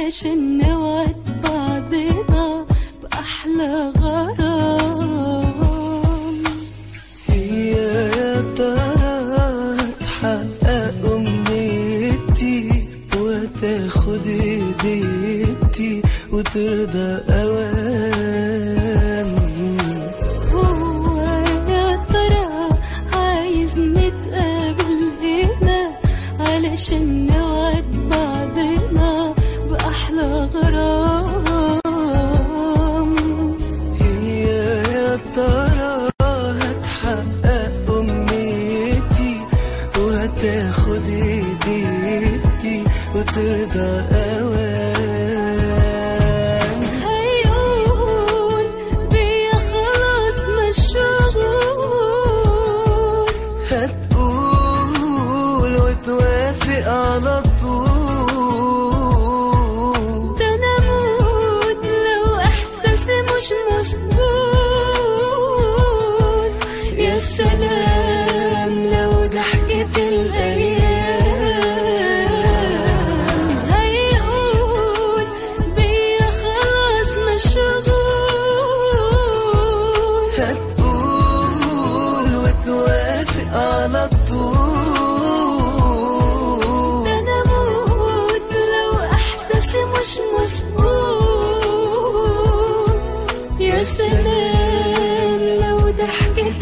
علشان نوعد بعضنا بأحلى غرام. هي يا ترى هتحقق أمنيتي وتاخد ايديتي وترضى أوام؟ هو يا ترى عايز نتقابل هنا علشان نوعد بعضنا بأحلى غرام. هي يا ترى هتحقق أمنيتي وهتاخد ايديتي وترضى أوام؟ هيقول بيا خلاص مشغول، هتقول وتوافق على طول. ده أنا أموت لو إحساسي مش مظبوط. يا سلام لو ضحكت الأيام. هيقول بيا خلاص مشغول، هتقول وتوافق على طول. ده أنا أموت لو إحساسي مش مظبوط. يا سلام لو ضحكت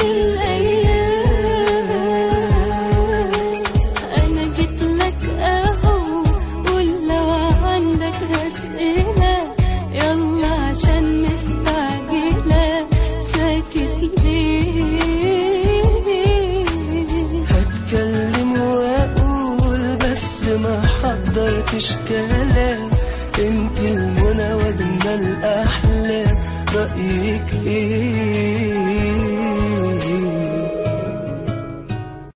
الأيام. أنا جيت لك أهو، قول لو عندك أسئلة، يلا عشان مستعجلة، ساكت ليه؟ هتكلم واقول بس ما حضرتش كلام. انت المنى واجمل الاحلام، رأيك ايه؟